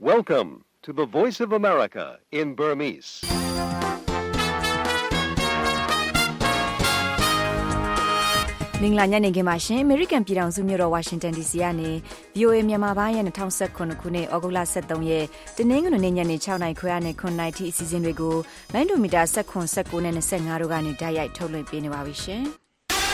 Welcome to the Voice of America in Burmese. ။မင်္ဂလာညနေခင်းပါရှင်။ American ပြည်ထောင်စုမြို့တော် Washington DC ကနေ VOA မြန်မာပိုင်းရဲ့2019ခုနှစ်ဩဂုတ်လ23ရက်တနင်္ဂနွေနေ့ညနေ6:00နာရီခွဲနဲ့9:00နာရီထိအစီအစဉ်တွေကိုလိုင်းဒိုမီတာ19နဲ့25တို့ကနေဓာတ်ရိုက်ထုတ်လွှင့်ပေးနေပါပြီရှင်။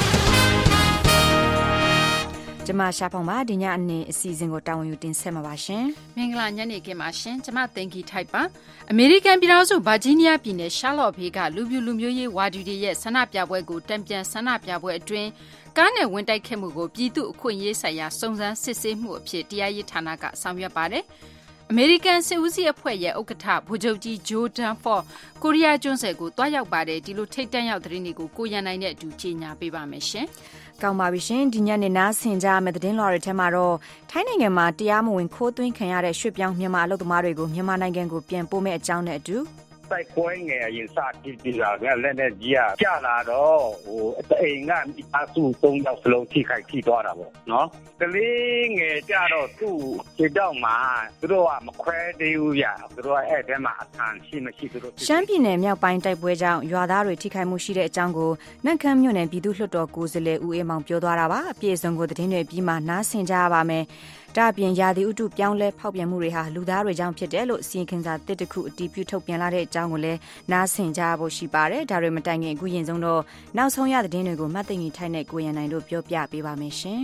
ကျမရှာဖောင်ပါဒီညအနေအစီအစဉ်ကိုတာဝန်ယူတင်ဆက်မှာပါရှင်။မင်္ဂလာညနေခင်းပါရှင်။ကျမသိင်္ဂီထိုက်ပါ။အမေရိကန်ပြည်ထောင်စုဗာဂျီးနီးယားပြည်နယ်ရှာလော့ဘေးကလူမျိုးရေးဝါဒီတွေရဲ့ဆန္ဒပြပွဲကိုတံပြန်ဆန္ဒပြပွဲအတွင်းကားနဲ့ဝင်တိုက်ခဲ့မှုကိုပြည်သူ့အခွင့်အရေးဆိုင်ရာစုံစမ်းစစ်ဆေးမှုအဖြစ်တရားရေးဌာနကဆောင်ရွက်ပါတယ်။အမေရိကန်စစ်ဦးစီးအဖွဲ့ရဲ့ဥက္ကဋ္ဌဗိုလ်ချုပ်ကြီးဂျိုးဒန်ဖော့ကိုရီးယားကျွန်းဆွယ်ကိုတွားရောက်ပါတယ်ဒီလိုထိတ်တန့်ရောက်သတင်းတွေကိုကိုရန်နိုင်တဲ့အတူကြီးညာပေးပါမယ်ရှင်။ကောင်းပါပြီရှင်ဒီညနေနားဆင်ကြမယ့်သတင်းလွှာတွေထဲမှာတော့ထိုင်းနိုင်ငံမှာတရားမဝင်ခိုးသွင်းခံရတဲ့ရွှေ့ပြောင်းမြန်မာအလုပ်သမားတွေကိုမြန်မာနိုင်ငံကိုပြန်ပို့မဲ့အကြောင်းနဲ့အတူတိုက်ပွဲငယ်အရင်စတည်လာတဲ့လက်နဲ့ကြီးကကြာလာတော့အိမ်ကမိသားစု3ယောက်စလုံးထိခိုက်ထိသွားတာပေါ့နော်ကလေးငယ်ကြတော့သူ့ခြေထောက်မှာသူတို့ကမခွဲသေးဘူးဗျသူတို့ကအဲ့ထဲမှာအဆန်ရှိမရှိသူတို့ရှမ်းပြည်နယ်မြောက်ပိုင်းတိုက်ပွဲကြောင့်ရွာသားတွေထိခိုက်မှုရှိတဲ့အကြောင်းကိုနန့်ခမ်းမြို့နယ်ပြည်သူ့လွှတ်တော်ကိုယ်စားလှယ်ဦးအေးမောင်ပြောသွားတာပါအပြည့်အစုံကိုသတင်းတွေပြီးမှနားဆင်ကြရပါမယ်ဒါ့အပြင်ရာသီဥတုပြောင်းလဲဖောက်ပြန်မှုတွေဟာလူသားတွေကြောင့်ဖြစ်တယ်လို့စီရင်ခင်စာတစ်တခုအတည်ပြုထုတ်ပြန်လာတဲ့အကြောင်းကိုလည်းနားဆင်ကြဖို့ရှိပါတယ်ဒါတွေမတိုင်ခင်အခုရင်ဆုံးတော့နောက်ဆုံးရသတင်းတွေကိုမှတ်သိင်ထိုက်နဲ့ကိုရန်နိုင်တို့ပြောပြပေးပါမယ်ရှင်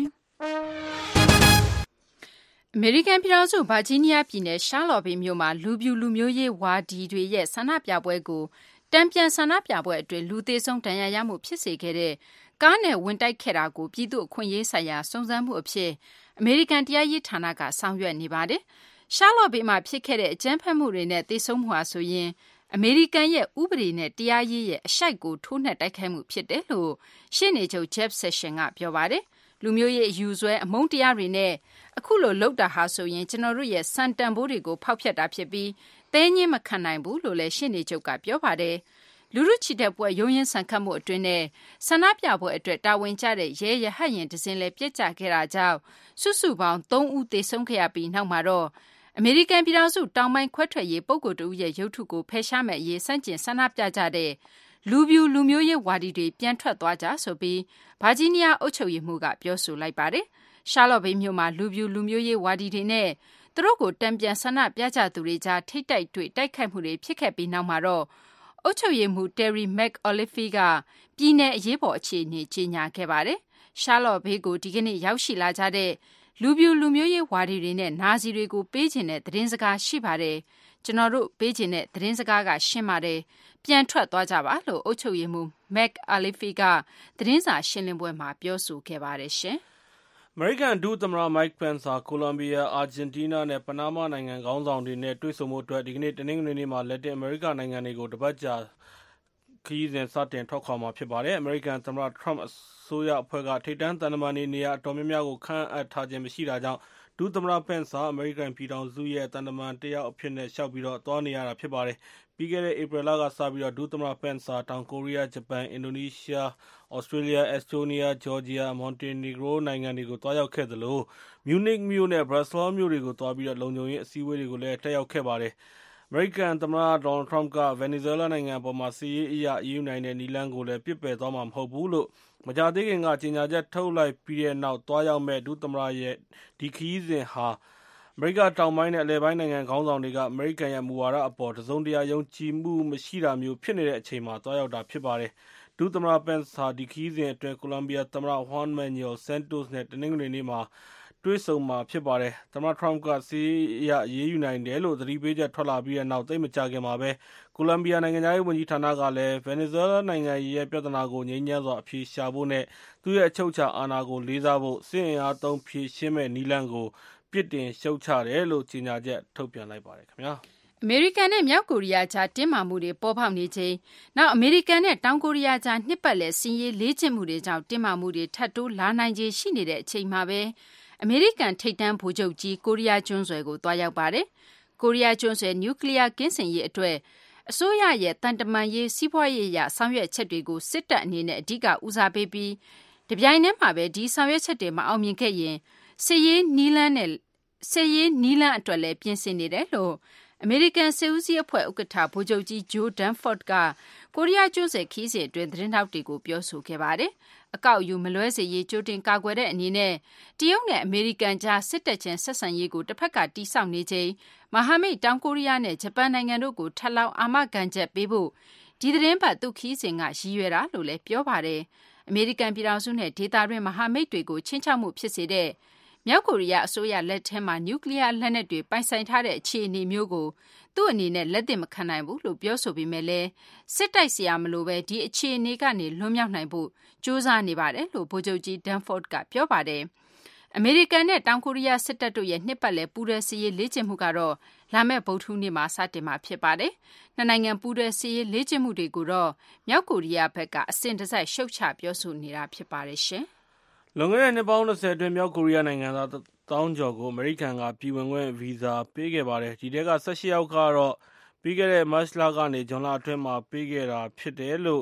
အမေရိကန်ပြည်ထောင်စုဗာဂျီးနီးယားပြည်နယ်ရှာလော့ဘေးမြို့မှာလူမျိုးရေးဝါဒီတွေရဲ့ဆန္ဒပြပွဲကိုတံပြန်ဆန္ဒပြပွဲအတွင်းလူသေးဆုံးဒဏ်ရာရမှုဖြစ်စေခဲ့တဲ့ကားနဲ့ဝင်တိုက်ခဲ့တာကိုပြည်သူ့အခွင့်အရေးဆိုင်ရာစုံစမ်းမှုအဖြစ်အမေရိကန်တရားရေးဌာနကဆောင်ရွက်နေပါတယ်။ရှာလော့ဘေးမှာဖြစ်ခဲ့တဲ့အကြမ်းဖက်မှုတွေနဲ့သေဆုံးမှုဟာဆိုရင်အမေရိကန်ရဲ့ဥပဒေနဲ့တရားရေးရဲ့အရှိုက်ကိုထိုးနှက်တိုက်ခိုက်မှုဖြစ်တယ်လို့ရှေ့နေချုပ် Jeff Sessions ကပြောပါတယ်။လူမျိုးရေးအယူဆွဲအမုန်းတရားတွေနဲ့အခုလိုလုပ်တာဟာဆိုရင်ကျွန်တော်တို့ရဲ့စံတန်ဖိုးတွေကိုဖောက်ဖျက်တာဖြစ်ပြီးသဲငင်းမခံနိုင်ဘူးလို့လည်းရှေ့နေချုပ်ကပြောပါတယ်။လူထုချီတက်ပွဲရုံးရင်ဆန်ခတ်မှုအတွင်းနဲ့ဆန္ဒပြပွဲအတွက်တာဝန်ကျတဲ့ရဲရဟတ်ရင်တစင်းလည်းပြစ်ကျခဲ့တာကြောင့်စုစုပေါင်း3ဦးသေဆုံးခဲ့ရပြီးနောက်မှာတော့အမေရိကန်ပြည်ထောင်စုတောင်ပိုင်းခွဲထွက်ရေးပုဂ္ဂိုလ်တဦးရဲ့ရုပ်ထုကိုဖယ်ရှားမဲ့အရေးစန့်ကျင်ဆန္ဒပြကြတဲ့လူမျိုးရေးဝါဒီတွေပြန်ထွက်သွားကြဆိုပြီးဗာဂျီးနီးယားအုပ်ချုပ်ရေးမှူးကပြောဆိုလိုက်ပါတယ်။ရှာလော့ဘေးမြို့မှာလူမျိုးရေးဝါဒီတွေနဲ့သူတို့ကိုတံပြန်ဆန္ဒပြကြသူတွေကြားထိတ်တိုက်တွေ့တိုက်ခိုက်မှုတွေဖြစ်ခဲ့ပြီးနောက်မှာတော့အုပ်ချုပ်ရေးမှူး Terry McAuliffe ကပြည်내အရေးပေါ်အခြေအနေကြေညာခဲ့ပါတယ်။ရှာလော့ဘေးကိုဒီကနေ့ရောက်ရှိလာကြတဲ့လူမျိုးရေးဝါဒီတွေနဲ့နာဇီတွေကိုပေးချင်တဲ့သတင်းစကားရှိပါတယ်။ကျွန်တော်တို့ပေးချင်တဲ့သတင်းစကားကရှင်းပါတယ်။ပြန်ထွက်သွားကြပါလို့အုပ်ချုပ်ရေးမှူး McAuliffe ကသတင်းစာရှင်းလင်းပွဲမှာပြောဆိုခဲ့ပါတယ်ရှင်။အမေရိကန်ဒုသမ္မတ Mike Pence ဟာကိုလံဘီယာ၊အာဂျင်တီးနားနဲ့ပနားမားနိုင်ငံခေါင်းဆောင်တွေနဲ့တွေ့ဆုံဖို့အတွက်ဒီကနေ့တနင်္ဂနွေနေ့မှာလက်တင်အမေရိကနိုင်ငံတွေကိုတပတ်ကြာခရီးစဉ်စတင်ထွက်ခွာမှာဖြစ်ပါတယ်။အမေရိကန်သမ္မတ Trump အစိုးရအဖွဲ့ကထိပ်တန်းသံတမန်တွေနေရာအတော်များများကိုခန့်အပ်ထားခြင်းမရှိတာကြောင့်ဒုသမ္မတ Pence ဟာအမေရိကန်ပြည်ထောင်စုရဲ့သံတမန်တယောက်အဖြစ်နဲ့လျှောက်ပြီးသွားနေရတာဖြစ်ပါတယ်။ပြီးခဲ့တဲ့ဧပြီလကစပြီးဒုသမ္မတ Pence ဟာတောင်ကိုရီးယား၊ဂျပန်၊အင်ဒိုနီးရှား၊သြစတြေးလျ၊အက်စတိုးနီးယား၊ဂျော်ဂျီယာ၊မော်တင်နီဂရိုနိုင်ငံတွေကိုသွားရောက်ခဲ့သလိုမြူနစ်မြို့နဲ့ဘရပ်ဆဲလ်မြို့တွေကိုသွားပြီးလုံခြုံရေးအစည်းအဝေးတွေကိုလည်းတက်ရောက်ခဲ့ပါတယ်။အမေရိကန်သမ္မတ Donald Trump ကဗင်နီဇွဲလားနိုင်ငံအပေါ်စစ်ရေးအရအရေးယူနိုင်တဲ့နည်းလမ်းကိုလည်းပစ်ပယ်သွားမှာမဟုတ်ဘူးလို့မကြာသေးခင်ကကြေညာချက်ထုတ်လိုက်ပြီးတဲ့နောက်သွားရောက်မဲ့ဒုသမ္မတရဲ့ဒီခရီးစဉ်ဟာအမေရိကတောင်ပိုင်းနဲ့အလယ်ပိုင်းနိုင်ငံခေါင်းဆောင်တွေကအမေရိကန်ရဲ့မူဝါဒအပေါ်တစုံတရာယုံကြည်မှုမရှိတာမျိုးဖြစ်နေတဲ့အချိန်မှာသွားရောက်တာဖြစ်ပါတယ်။ဒုသမ္မတ Pence ဟာဒီခရီးစဉ်အတွင်းကိုလံဘီယာသမ္မတ Juan Manuel Santos နဲ့တနင်္ဂနွေနေ့မှာတွေ့ဆုံမှာဖြစ်ပါတယ်။သမ္မတ Trump ကစစ်ရေးအရအရေးယူနိုင်တယ်လို့သတိပေးချက်ထွက်လာပြီးတဲ့နောက်သိပ်မကြာခင်မှာပဲကိုလံဘီယာနိုင်ငံခြားရေးဝန်ကြီးဌာနကလည်းဗင်နီဇွဲလားနိုင်ငံရဲ့ပြဿနာကိုငြိမ်းချမ်းစွာအဖြေရှာဖို့နဲ့သူ့ရဲ့အချုပ်အခြာအာဏာကိုလေးစားဖို့စစ်အင်အားသုံးဖြေရှင်းမဲ့နည်းလမ်းကိုပြစ်တင်ရှုတ်ချတယ်လို့ကြေညာချက်ထုတ်ပြန်လိုက်ပါတယ်ခင်ဗျာ။အမေရိကန်နဲ့မြောက်ကိုရီးယားကြားတင်းမာမှုတွေပေါ်ပေါက်နေချိန်နောက်အမေရိကန်နဲ့တောင်ကိုရီးယားကြားနှစ်ပတ်လည်စီးရေးလေ့ကျင့်မှုတွေကြောင့်တင်းမာမှုတွေထပ်တိုးလာနိုင်ခြေရှိနေတဲ့အချိန်မှာပဲအမေရိကန်ထိပ်တန်းဗိုလ်ချုပ်ကြီးကိုရီးယားကျွန်းဆွယ်ကိုသွားရောက်ပါတယ်။ကိုရီးယားကျွန်းဆွယ်နျူကလ িয়ার ကင်းစင်ရေးအတွက်အစိုးရရဲ့တန်တမာရေးစီးပွားရေးအရဆောင်ရွက်ချက်တွေကိုစစ်တပ်အနေနဲ့အဓိကဦးစားပေးပြီးတပြိုင်တည်းမှာပဲဒီဆောင်ရွက်ချက်တွေမအောင်မြင်ခဲ့ရင်စစ်ရေးနီးလန်းနဲ့စစ်ရေးနီးလန်းအတွက်လည်းပြင်ဆင်နေတယ်လို့အမေရိကန်စစ်ဦးစီးအဖွဲ့ဥက္ကဋ္ဌဗိုလ်ချုပ်ကြီးဂျိုးဒန်ဖော့ဒ်ကကိုရီးယားကျွန်းဆွယ်ခီးစဉ်အတွင်းသတင်းထောက်တွေကိုပြောဆိုခဲ့ပါတယ်။အကောက်ယူမလွဲစေရေးကြိုတင်ကာကွယ်တဲ့အနေနဲ့တရုတ်နဲ့အမေရိကန်ကြားစစ်တပ်ချင်းဆက်ဆံရေးကိုတစ်ဖက်ကတိစောက်နေချိန်မဟာမိတ်တောင်ကိုရီးယားနဲ့ဂျပန်နိုင်ငံတို့ကိုထပ်လောင်းအာမခံချက်ပေးဖို့ဒီသတင်းပတ်သူခီးစဉ်ကရည်ရွယ်တာလို့လည်းပြောပါတယ်။အမေရိကန်ပြည်ထောင်စုနဲ့ဒေသတွင်းမဟာမိတ်တွေကိုချင်းချောက်မှုဖြစ်စေတဲ့မြောက်ကိုရီးယားအစိုးရလက်ထက်မှာနျူကလ িয়ার လက်နက်တွေပိုင်ဆိုင်ထားတဲ့အခြေအနေမျိုးကိုသူ့အနေနဲ့လက်သင့်မခံနိုင်ဘူးလို့ပြောဆိုပေမဲ့လည်းစစ်တိုက်စရာမလိုပဲဒီအခြေအနေကနေလွန်မြောက်နိုင်ဖို့ကြိုးစားနေပါတယ်လို့ဗိုလ်ချုပ်ကြီးဒန်ဖော့ဒ်ကပြောပါတယ်။အမေရိကန်နဲ့တောင်ကိုရီးယားစစ်တပ်တို့ရဲ့နှစ်ပတ်လည်ပူးတွဲစစ်ရေးလေ့ကျင့်မှုကတော့လာမယ့်ဗုဒ္ဓဟူးနေ့မှာစတင်မှာဖြစ်ပါတယ်။နှစ်နိုင်ငံပူးတွဲစစ်ရေးလေ့ကျင့်မှုတွေကိုတော့မြောက်ကိုရီးယားဘက်ကအစဉ်တစိုက်ရှုတ်ချပြောဆိုနေတာဖြစ်ပါတယ်ရှင်။လွန်ခဲ့တဲ့နှစ်ပေါင်း20အတွင်းမြောက်ကိုရီးယားနိုင်ငံသား1000ကျော်ကိုအမေရိကန်ကပြည်ဝင်ခွင့်ဗီဇာပေးခဲ့ပါတယ်။ဒီထဲက18ယောက်ကတော့ပြီးခဲ့တဲ့မတ်လကနေဇွန်လအတွင်းမှာပေးခဲ့တာဖြစ်တယ်လို့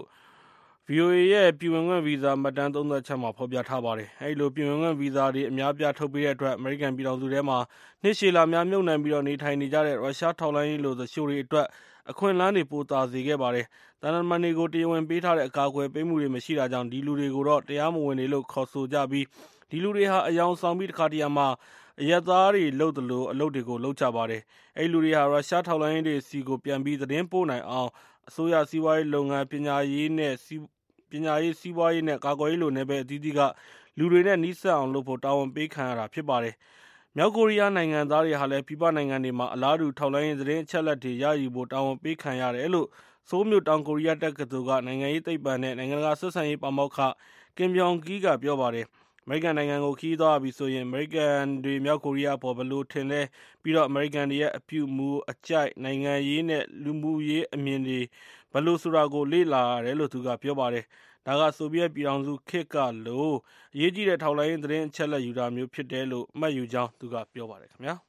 VOA ရဲ့ပြည်ဝင်ခွင့်ဗီဇာမှတ်တမ်းသုံးသပ်ချက်မှာဖော်ပြထားပါတယ်။အဲဒီလိုပြည်ဝင်ခွင့်ဗီဇာတွေအများပြားထုတ်ပေးတဲ့အတွက်အမေရိကန်ပြည်ထောင်စုထဲမှာနှစ်ရှည်လာများမြုပ်နှံပြီးတော့နေထိုင်နေကြတဲ့ရုရှားထောက်လှမ်းရေးလိုသူရှိုးတွေအတွက်အခွင့်အလမ်းတွေပိုသာစေခဲ့ပါတယ်။တန်တမန်တွေကိုတရားဝင်ပေးထားတဲ့အကာအကွယ်ပေးမှုတွေမရှိတာကြောင့်ဒီလူတွေကိုတော့တရားမဝင်တွေလို့ခေါ်ဆိုကြပြီးဒီလူတွေဟာအယောင်ဆောင်ပြီးတစ်ခါတရံမှာအရက်သားတွေလုပ်သလိုအလုပ်တွေကိုလုပ်ကြပါတယ်။အဲဒီလူတွေဟာရုရှားထောက်လှမ်းရေးတွေစီကိုပြန်ပြီးသတင်းပို့နိုင်အောင်အစိုးရစီးပွားရေးလုပ်ငန်းပညာရေးစီးပွားရေးနဲ့ကာကွယ်ရေးလိုနယ်ပယ်အသီးသီးကလူတွေနဲ့နှိစက်အောင်လုပ်ဖို့တာဝန်ပေးခံရတာဖြစ်ပါတယ်။မြောက်ကိုရီးယားနိုင်ငံသားတွေဟာလည်းပြည်ပနိုင်ငံတွေမှာအလားတူထောက်လှမ်းရေးသတင်းအချက်အလက်တွေရယူဖို့တာဝန်ပေးခံရတယ်လို့ဆိုးမြို့တောင်ကိုရီးယားတက္ကသိုလ်ကနိုင်ငံရေးသိပ္ပံနဲ့နိုင်ငံတကာဆက်ဆံရေးပါမောက္ခကင်ဗျောင်ကီးကပြောပါတယ်။အမေရိကန်နိုင်ငံကိုခီးသွားပြီဆိုရင်အမေရိကန်တွေမြောက်ကိုရီးယားပေါ်ဘယ်လိုထင်လဲပြီးတော့အမေရိကန်တွေရဲ့အပြုမူအကြိုက်နိုင်ငံရေးနဲ့လူမှုရေးအမြင်တွေဘယ်လိုဆိုတာကိုလေ့လာရတယ်လို့သူကပြောပါတယ်။ဒါကဆိုဗီယက်ပြည်ထောင်စုခေတ်ကလို့အရေးကြီးတဲ့ထောက်လှမ်းရေးသတင်းအချက်အလက်ယူတာမျိုးဖြစ်တယ်လို့မှတ်ယူကြောင်းသူကပြောပါတယ်ခင်ဗျာ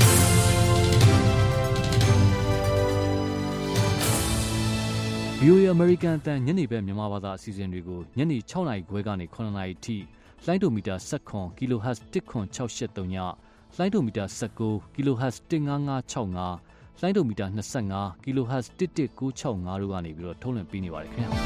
။ VOA American အတန်ညနေပဲမြန်မာဘာသာအစီအစဉ်တွေကိုညနေ6:00 နာရီခွဲကနေ9:00 နာရီထိလိုင်းဒိုမီတာ19 kHz 10683ညလိုင်းဒိုမီတာ19 kHz 15565လိုင်းဒိုမီတာ25 kHz 11965တို့ကနေပြီးတော့ထုတ်လွှင့်ပေးနေပါတယ်ခင်ဗျာ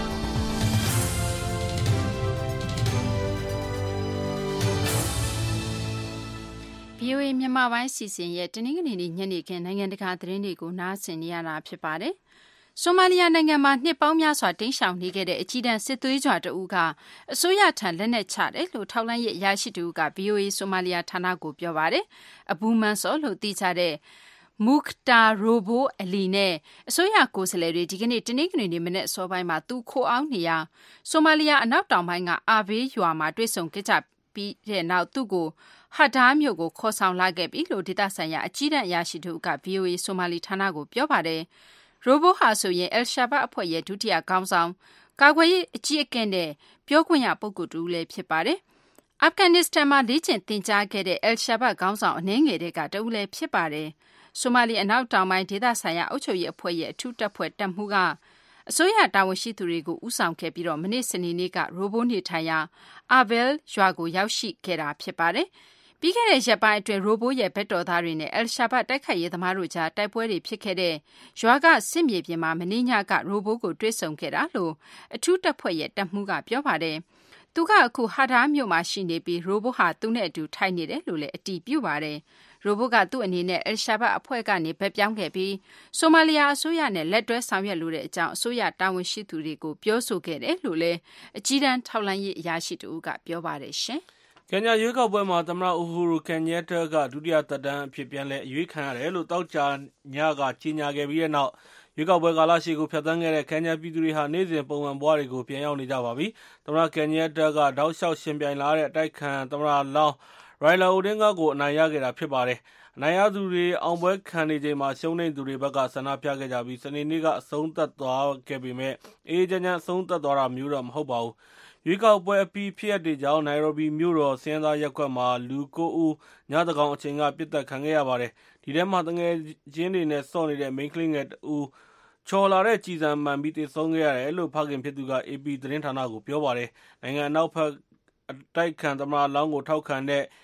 VOA မြန်မာပိုင်းစီစဉ်ရဲ့တနင်္ဂနွေနေ့ညနေခင်းနိုင်ငံတကာသတင်းတွေကိုနားဆင်နေရတာဖြစ်ပါတယ်။ဆိုမာလီယာနိုင်ငံမှာနှစ်ပေါင်းများစွာတိမ်းရှောင်နေခဲ့တဲ့အကြီးတန်းစစ်သွေးကြွတဦးကအစိုးရထံလက်နက်ချတယ်လို့ထောက်လှမ်းရေးအရာရှိတဦးက VOA ဆိုမာလီယာဌာနကိုပြောပါတယ်။အဘူမန်ဆော်လို့သိကြတဲ့မူခတာရိုဘိုအလီနဲ့အစိုးရကိုယ်စားလှယ်တွေဒီကနေ့တနင်္ဂနွေနေ့မနေ့အစောပိုင်းမှာသူခိုအောင်နေရာဆိုမာလီယာအနောက်တောင်ပိုင်းကအာဘေးရွာမှာတွေ့ဆုံကြပြီးတဲ့နောက်သူ့ကိုဟာဒါမြို့ကိုခေါ်ဆောင်လာခဲ့ပြီလို့ဒေသဆိုင်ရာအကြီးတန်းအရာရှိတို့က VOA ဆိုမာလီဌာနကိုပြောပါတယ်။ရိုဘိုဟာဆိုရင်အယ်ရှာဘတ်အဖွဲ့ရဲ့ဒုတိယခေါင်းဆောင်ကာကွယ်ရေးအကြီးအကဲနဲ့ပြောခွင့်ရပုဂ္ဂိုလ်တူလည်းဖြစ်ပါတယ်။အာဖဂန်နစ္စတန်မှာလေ့ကျင့်သင်ကြားခဲ့တဲ့အယ်ရှာဘတ်ခေါင်းဆောင်အနှဲငယ်တွေကတဦးလည်းဖြစ်ပါတယ်။ဆိုမာလီအနောက်တောင်ပိုင်းဒေသဆိုင်ရာအုပ်ချုပ်ရေးအဖွဲ့ရဲ့အထူးတပ်ဖွဲ့တပ်မှူးကအစိုးရတာဝန်ရှိသူတွေကိုဦးဆောင်ခဲ့ပြီးတော့မနေ့စနေနေ့ကရိုဘိုနေထိုင်ရာအာဘဲလ်ရွာကိုရောက်ရှိခဲ့တာဖြစ်ပါတယ်။ပြီးခဲ့တဲ့ရက်ပိုင်းအတွင်းရိုဘိုရဲ့ဘက်တော်သားတွေနဲ့အယ်ရှာဘတ်တိုက်ခိုက်ရေးသမားတို့ကြားတိုက်ပွဲတွေဖြစ်ခဲ့တဲ့ရွာကစစ်မြေပြင်မှာမင်းညကရိုဘိုကိုတွေ့ဆုံခဲ့တာလို့အထူးတပ်ဖွဲ့ရဲ့တပ်မှူးကပြောပါတယ်။သူကအခုဟာဒါမြို့မှာရှိနေပြီးရိုဘိုဟာသူနဲ့အတူထိုင်နေတယ်လို့လည်းအတည်ပြုပါတယ်။ရိုဘိုကသူ့အနေနဲ့အယ်ရှာဘတ်အဖွဲ့ကနေဘက်ပြောင်းခဲ့ပြီးဆိုမာလီယာအစိုးရနဲ့လက်တွဲဆောင်ရွက်လိုတဲ့အကြောင်းအစိုးရတာဝန်ရှိသူတွေကိုပြောဆိုခဲ့တယ်လို့လည်းအကြီးတန်းထောက်လှမ်းရေးအရာရှိတူကပြောပါတယ်ရှင်။ကင်ညာရွေးကောက်ပွဲမှာသမ္မတအူဟူရူကန်ယက်တာကဒုတိယသက်တမ်းအဖြစ်ပြန်လည်အရွေးခံရတယ်လို့တောက်ကြညကကြေညာခဲ့ပြီးတဲ့နောက်ရွေးကောက်ပွဲကာလရှည်ကိုဖျက်ဆီးခဲ့တဲ့ကင်ညာပြည်သူတွေဟာနေ့စဉ်ပုံမှန်ဘဝတွေကိုပြန်ရောက်နေကြပါပြီ။သမ္မတကန်ယက်တာကတောက်လျှောက်ရှင်ပြိုင်လာတဲ့အတိုက်ခံသမ္မတလောင်းရိုင်လာအိုဒင်းဂါကိုအနိုင်ရခဲ့တာဖြစ်ပါတယ်။အနိုင်ရသူတွေအောင်ပွဲခံနေချိန်မှာရှုံးနိမ့်သူတွေဘက်ကဆန္ဒပြခဲ့ကြပြီးစနေနေ့ကအဆုံးသတ်သွားခဲ့ပေမဲ့အေးချမ်းချမ်းအဆုံးသတ်သွားတာမျိုးတော့မဟုတ်ပါဘူး။ရွေးကောက်ပွဲအပြီးဖြစ်ရပ်တွေကြောင့်နိုင်ရိုဘီမြို့တော်စင်းသားရပ်ကွက်မှာလူ9ဦးညသကောင်အချိန်ကပစ်တက်ခံခဲ့ရပါတယ်။ဒီထဲမှာတငယ်ချင်းတွေနဲ့စော့နေတဲ့မိန်းကလေးငယ်တဦးချော်လာတဲ့ကြည်စံမှန်ပြီးသေဆုံးခဲ့ရတယ်လို့ဖခင်ဖြစ်သူက AP သတင်းဌာနကိုပြောပါတယ်။နိုင်ငံအနောက်ဘက်အတိုက်ခံသမ္မတလောင်းကိုထောက်ခံတဲ့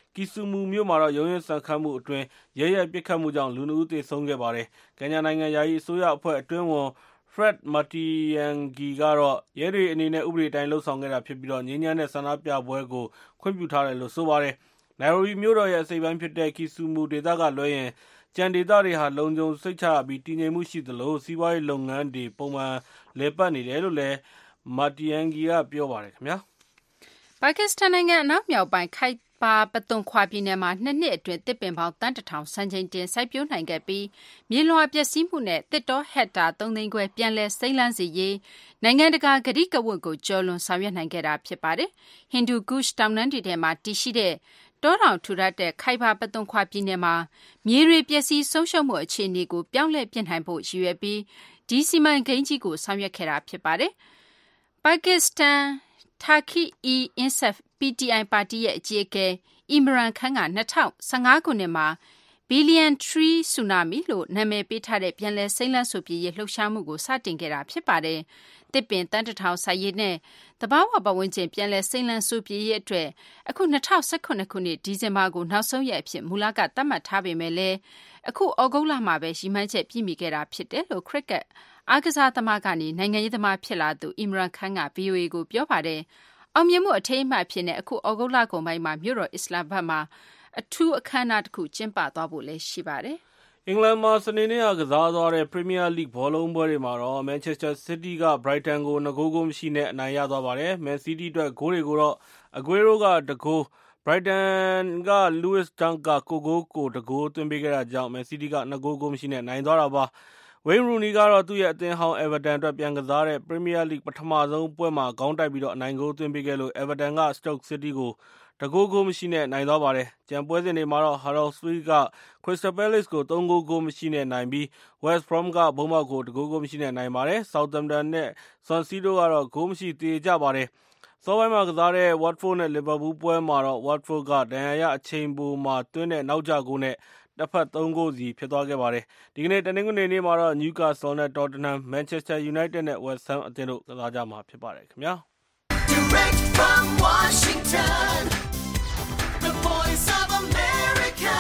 ကီဆူမူမြို့မှာတော့ရုံးရင်ဆန်ခတ်မှုအတွင်းရဲရဲပစ်ခတ်မှုကြောင့်လူ2ဦးသေဆုံးခဲ့ပါတယ်။ကင်ညာနိုင်ငံယာယီအစိုးရအဖွဲ့အတွင်းဝန် Fred Matiang'i ကတော့ရဲတွေအနေနဲ့ဥပဒေအတိုင်းလှုပ်ဆောင်ခဲ့တာဖြစ်ပြီးငြိမ်းချမ်းတဲ့ဆန္ဒပြပွဲကိုခွင့်ပြုထားတယ်လို့ဆိုပါတယ်။ နိုင်ရိုဘီမြို့တော်ရဲ့အစိတ်ပိုင်းဖြစ်တဲ့ကီဆူမူဒေသကလွဲရင်ကျန်ဒေသတွေဟာလုံခြုံစိတ်ချရပြီးတည်ငြိမ်မှုရှိသလိုစီးပွားရေးလုပ်ငန်းတွေပုံမှန်လည်ပတ်နေတယ်လို့လည်း Matiang'i ကပြောပါတယ်ခင်ဗျာ။ပါကစ္စတန်နိုင်ငံအနောက်မြောက်ပိုင်းခိုက်ပါပသွန်ခွာပြည်နယ်မှာ2နှစ်အတွင်းတစ်ပင်ပေါင်းတန်း1000စံချိန်တင်စိုက်ပျိုးနိုင်ခဲ့ပြီးမြေလွှာပျက်စီးမှုနဲ့တစ်တောဟက်တာ3သိန်းခွဲပြန်လည်စိမ့်လန်းစေရေးနိုင်ငံတကာဂတိကဝတ်ကိုကျော်လွန်ဆောင်ရွက်နိုင်ခဲ့တာဖြစ်ပါတယ်။ဟင်ဒူကုရှ်တောင်တန်းတွေထဲမှာတည်ရှိတဲ့တောတောင်ထူထပ်တဲ့ခိုက်ပါပသွန်ခွာပြည်နယ်မှာမြေတွေပျက်စီးဆုံးရှုံးမှုအခြေအနေကိုပြောင်းလဲပြစ်နိုင်ဖို့ရည်ရွယ်ပြီးဒီစီမံကိန်းကြီးကိုဆောင်ရွက်ခဲ့တာဖြစ်ပါတယ်။ပါကစ္စတန်Tehreek-e-Insaf PTI ပါတီရဲ့အကြီးအကဲအီမရန်ခန်းက2015ခုနှစ်မှာ Billion Tree Tsunami လို့နာမည်ပေးထားတဲ့ပြန်လည်စိမ့်လန်းစိုပြေးရေးလှုပ်ရှားမှုကိုစတင်ခဲ့တာဖြစ်ပါတယ်။တစ်ပင်တန်း1000စိုက်ရေးနဲ့သဘာဝပတ်ဝန်းကျင်ပြန်လည်စိမ့်လန်းစိုပြေးရေးအတွက်အခု2018ခုနှစ်ဒီဇင်ဘာကိုနောက်ဆုံးရက်အဖြစ်မူလကသတ်မှတ်ထားပေမဲ့လည်းအခုဩဂုတ်လမှာပဲရည်မှန်းချက်ပြည့်မီခဲ့တာဖြစ်တယ်လို့ခရစ်ကက်အားကစားသမားကနေနိုင်ငံရေးသမားဖြစ်လာသူအီမရန်ခန်းက VOA ကိုပြောပါတယ်။အောင်မြင်မှုအထိမ်းအမှတ်ဖြစ်နေအခုဩဂုတ်လကုန်ပိုင်းမှာမြို့တော်အစ္စလာမ်ဘတ်မှာအထူးအခမ်းအနားတစ်ခုကျင်းပသွားဖို့လည်းရှိပါတယ်။အင်္ဂလန်မှာစနေနေ့ကစားသွားတဲ့ Premier League ဘောလုံးပွဲတွေမှာတော့ Manchester City က Brighton ကို2ဂိုးမရှိနဲ့အနိုင်ရသွားပါတယ်။ Man City အတွက်ဂိုးတွေကိုတော့ Aguero က1ဂိုး Brighton က Lewis Dunk က9ဂိုးကို1ဂိုးသွင်းပေးခဲ့တာကြောင့် Man City က2ဂိုးမရှိနဲ့နိုင်သွားတာပါ။ Wayne Rooney ကတော့သူ့ရဲ့အသင်းဟောင်း Everton အတွက်ပြန်ကစားတဲ့ Premier League ပထမဆုံးပွဲမှာခေါင်းတိုက်ပြီးအနိုင်ဂိုးသွင်းပေးခဲ့လို့ Everton က Stoke City ကို1ဂိုးမရှိနဲ့နိုင်သွားပါတယ်။ကျန်ပွဲစဉ်တွေမှာတော့ Huddersfield က Crystal Palace ကို3ဂိုးမရှိနဲ့နိုင်ပြီး West Brom က Bournemouth ကို1ဂိုးမရှိနဲ့နိုင်ပါတယ်။ Southampton နဲ့ Swansea တို့ကတော့ဂိုးမရှိသရေကျပါတယ်။စောပိုင်းမှာကစားတဲ့ Watford နဲ့ Liverpool ပွဲမှာတော့ Watford ကဒဏ်ရာရအချိန်ပိုမှာသွင်းတဲ့နောက်ကျဂိုးနဲ့တစ်ဖက်3ဂိုးစီဖြစ်သွားခဲ့ပါတယ်။ဒီကနေ့တနင်္ဂနွေနေ့မှာတော့ Newcastle နဲ့ Tottenham, Manchester United နဲ့ West Ham အသင်းတို့ကစားကြမှာဖြစ်ပါတယ်ခင်ဗျာ။ Direct from Washington, the voice of America,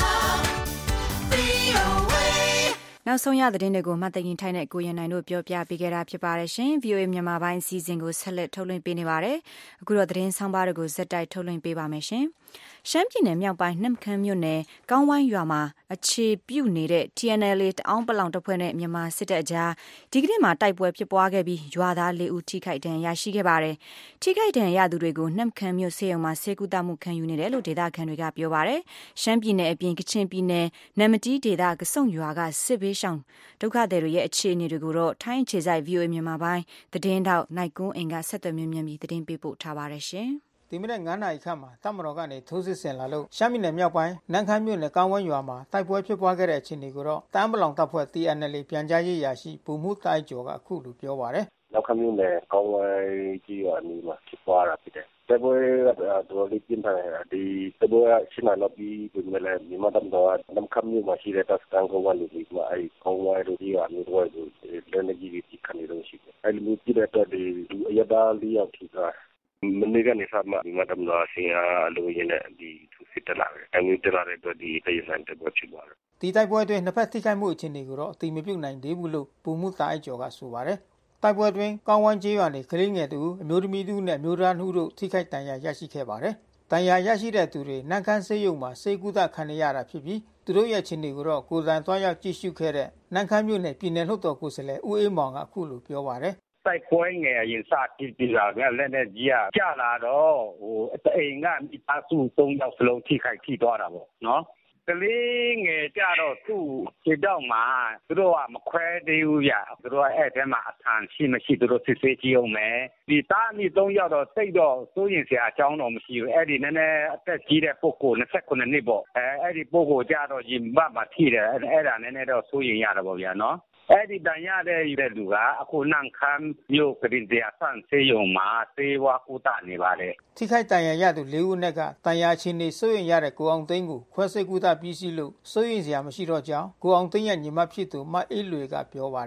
VOA နောက်ဆုံးရသတင်းတွေကိုမှတ်သိမ်းထိုင်တဲ့ကိုရင်နိုင်တို့ပြောပြပေးခဲ့တာဖြစ်ပါတယ်ရှင်။ VOA မြန်မာပိုင်းအစီအစဉ်ကိုဆက်လက်ထုတ်လွှင့်ပေးနေပါတယ်။အခုတော့သတင်းဆောင်ပါတွေကိုဇက်တိုက်ထုတ်လွှင့်ပေးပါမယ်ရှင်။ရှမ်းပြည်နယ်မြောက်ပိုင်းနှမ်ခမ်းမြို့နယ်ကောင်းဝိုင်းရွာမှာအခြေပြုနေတဲ့ TNLA တအောင်းပလောင်တပ်ဖွဲ့နဲ့မြန်မာစစ်တပ်အကြားဒီကနေ့မှာတိုက်ပွဲဖြစ်ပွားခဲ့ပြီးရွာသား4ဦးထိခိုက်ဒဏ်ရာရရှိခဲ့ပါတယ်။ထိခိုက်ဒဏ်ရာရသူတွေကိုနှမ်ခမ်းမြို့ဆေးရုံမှာဆေးကုသမှုခံယူနေတယ်လို့ဒေသခံတွေကပြောပါတယ်။ရှမ်းပြည်နယ်အပြင်ကချင်ပြည်နယ်နမတီးဒေသကစုံရွာကစစ်ဘေးရှောင်ဒုက္ခသည်တွေရဲ့အခြေအနေတွေကိုတော့ထိုင်းအခြေစိုက် VOA မြန်မာပိုင်းသတင်းတောက်နိုင်ကွန်းအိမ်ကဆက်သွယ်မြင်ပြီးသတင်းပေးပို့ထားပါတယ်ရှင်။ဒီမနေ့9နာရီခန့်မှာတပ်မတော်ကနေထိုးစစ်ဆင်လာလို့ရှမ်းပြည်နယ်မြောက်ပိုင်းနန်းခမ်းမြို့နယ်ကောင်းဝန်းရွာမှာတိုက်ပွဲဖြစ်ပွားခဲ့တဲ့အခြေအနေကိုတော့တန်းပလောင်တပ်ဖွဲ့ TNLA ပြန်ကြားရေးရာရှိဗိုလ်မှူးတိုက်ကျော်ကအခုလိုပြောပါတယ်။နောက်ခမ်းမြို့နယ်ကောင်းဝန်းကြီးရွာနေမှာဖြစ်ပွားတာဖြစ်တယ်။တိုက်ပွဲကတော့လေးပြင်းထန်တယ်။ဒီတိုက်ပွဲရှင်းလာတော့ပြီးဒီမဲ့လည်းမြန်မာတပ်မတော်ကနန်းခမ်းမြို့မှာရှိတဲ့တပ်စခန်းကောင်းဝန်းလူကြီးမှာအဲဒီကောင်းဝန်းတို့ကြီးရွာမျိုးတွေလက်နေကြီးကြီးခံနေလို့ရှိတယ်။အဲဒီလူကြီးတဲ့အတွက်ဒီအရသာလေးယောက်ထိတာမနေ့ကနေစမှဒီမှာတမတော်ဆင်အားလိုရင်းနဲ့ဒီသူစစ်တက်လာတယ်။အဲဒီတက်လာတဲ့အတွက်ဒီတရားဆိုင်တက်ပွဲဖြစ်သွားတယ်။ဒီတိုက်ပွဲအတွင်းနှစ်ဖက်ထိခိုက်မှုအခြေအနေကိုတော့အတိမပြုတ်နိုင်သေးဘူးလို့ပုံမှုတိုက်ကျော်ကဆိုပါတယ်။တိုက်ပွဲအတွင်းကောင်းဝန်းကျေးရွာနေကလေးငယ်တူအမျိုးသမီးတူနဲ့အမျိုးသား2တို့ထိခိုက်ဒဏ်ရာရရှိခဲ့ပါတယ်။ဒဏ်ရာရရှိတဲ့သူတွေနန်းခမ်းဆေးရုံမှာဆေးကုသခံနေရတာဖြစ်ပြီးသူတို့ရဲ့အခြေအနေကိုတော့ကိုယ်တိုင်သွားရောက်ကြည့်ရှုခဲ့တဲ့နန်းခမ်းမြို့နယ်ပြည်နယ်လွှတ်တော်ကိုယ်စားလှယ်ဦးအေးမောင်ကအခုလိုပြောပါတယ်တိုက်ပွဲငယ်ရင်စပြီးလာကလည်းနဲ့ကြီးကကြလာတော့အိမ်ကမိသားစု3ယောက်စလုံးထိခိုက်ထိသွားတာပေါ့နော်ကလေးငယ်ကြတော့သူ့ခြေတော့မှာသူတို့ကမခွဲသေးဘူးဗျသူတို့အဲ့ထဲမှာအထန်ရှိမရှိသူတို့စစ်ဆေးကြည့်အောင်မယ်ဒီသားမိ3ယောက်တော့စိတ်တော့စိုးရင်စရာအကြောင်းတော့မရှိဘူးအဲ့ဒီနည်းနည်းအသက်ကြီးတဲ့ပုဂ္ဂိုလ်29နှစ်ပေါ့အဲ့ဒီပုဂ္ဂိုလ်ကြတော့ရင်ဘတ်မှာထိတယ်အဲ့ဒါနည်းနည်းတော့စိုးရင်ရတာပေါ့ဗျာနော်အဲ့ဒီတန်ရတဲ့လူကအခုနန့်ခမ်းမြို့ကရင်တရားဆန့်ဆေးရုံမှာသေဝကုသနေပါတယ်ထိခိုက်တန်ရာရသူ4ဦးနဲ့ကတန်ရာချင်းနေစိုးရင်ရတဲ့ကိုအောင်သိန်းကိုခွဲစိတ်ကုသပြီးစီးလို့စိုးရင်စရာမရှိတော့ကြောင်းကိုအောင်သိန်းရဲ့ညီမဖြစ်သူမအေးလွေကပြောပါတယ်